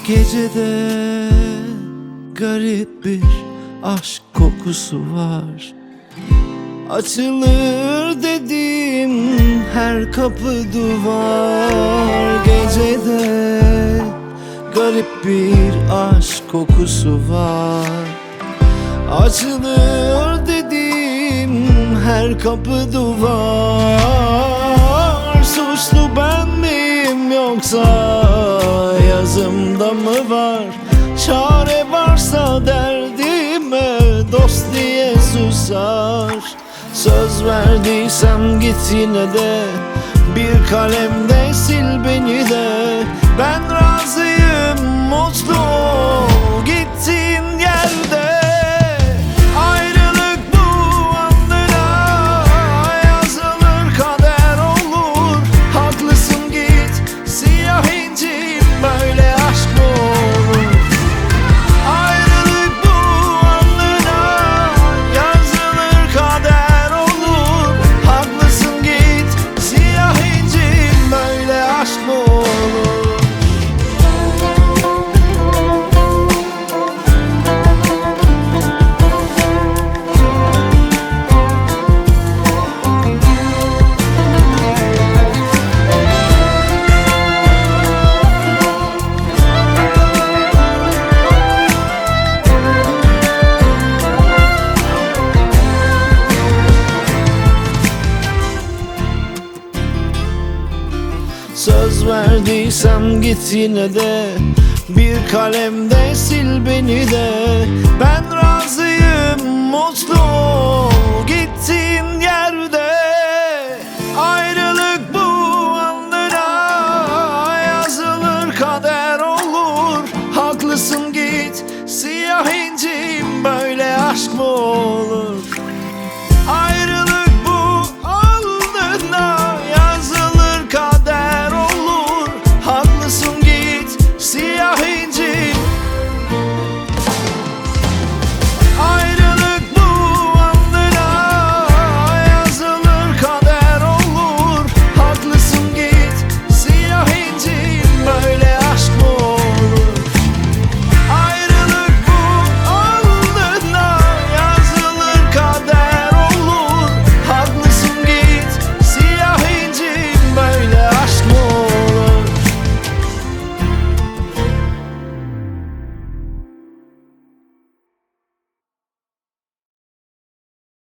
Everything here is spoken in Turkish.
Gecede garip bir aşk kokusu var. Açılır dediğim her kapı duvar. Gecede garip bir aşk kokusu var. Açılır dediğim her kapı duvar. Suçlu ben miyim yoksa yazımda mı var? Çare varsa derdime dost diye susar. Söz verdiysem git yine de, bir kalemde sil beni de. Ben razıyım, mutlu ol gittiğin yerde. Ayrılık bu andına yazılır, kader olur. Haklısın git, siyah incim, böyle aşk mı olur? Ayrılık bu andına yazılır, kader olur. Haklısın git, siyah incim, böyle aşk mı olur? Söz verdiysem git yine de, bir kalemde sil beni de. Ben razıyım, mutlu ol gittiğin